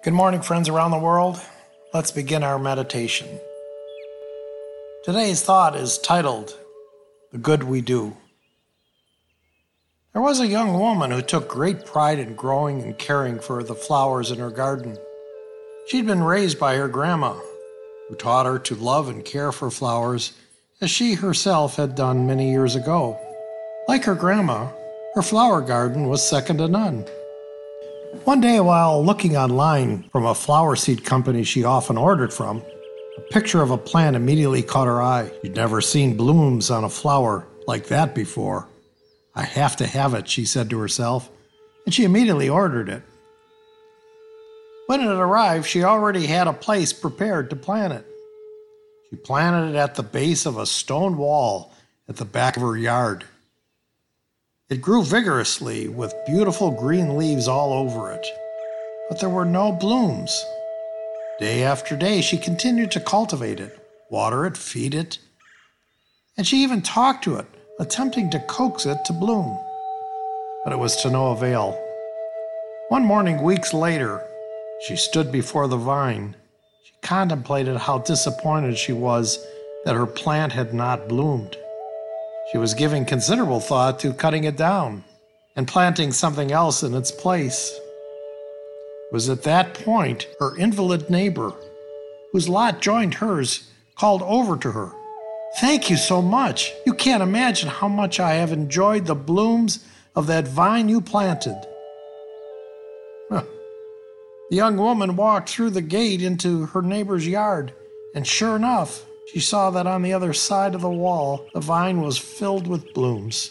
Good morning, friends around the world. Let's begin our meditation. Today's thought is titled, The Good We Do. There was a young woman who took great pride in growing and caring for the flowers in her garden. She'd been raised by her grandma, who taught her to love and care for flowers as she herself had done many years ago. Like her grandma, her flower garden was second to none. One day, while looking online from a flower seed company she often ordered from, a picture of a plant immediately caught her eye. She'd never seen blooms on a flower like that before. "I have to have it," she said to herself, and she immediately ordered it. When it arrived, she already had a place prepared to plant it. She planted it at the base of a stone wall at the back of her yard. It grew vigorously with beautiful green leaves all over it, but there were no blooms. Day after day, she continued to cultivate it, water it, feed it, and she even talked to it, attempting to coax it to bloom. But it was to no avail. One morning, weeks later, she stood before the vine. She contemplated how disappointed she was that her plant had not bloomed. She was giving considerable thought to cutting it down and planting something else in its place. It was at that point her invalid neighbor, whose lot joined hers, called over to her. "Thank you so much. You can't imagine how much I have enjoyed the blooms of that vine you planted." The young woman walked through the gate into her neighbor's yard, and sure enough, she saw that on the other side of the wall, the vine was filled with blooms.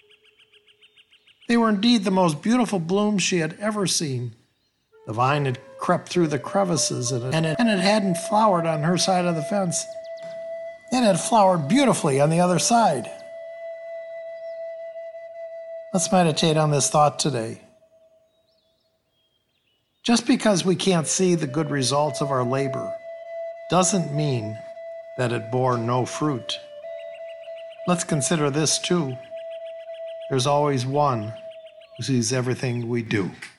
They were indeed the most beautiful blooms she had ever seen. The vine had crept through the crevices, and it hadn't flowered on her side of the fence. It had flowered beautifully on the other side. Let's meditate on this thought today. Just because we can't see the good results of our labor doesn't mean that it bore no fruit. Let's consider this too. There's always one who sees everything we do.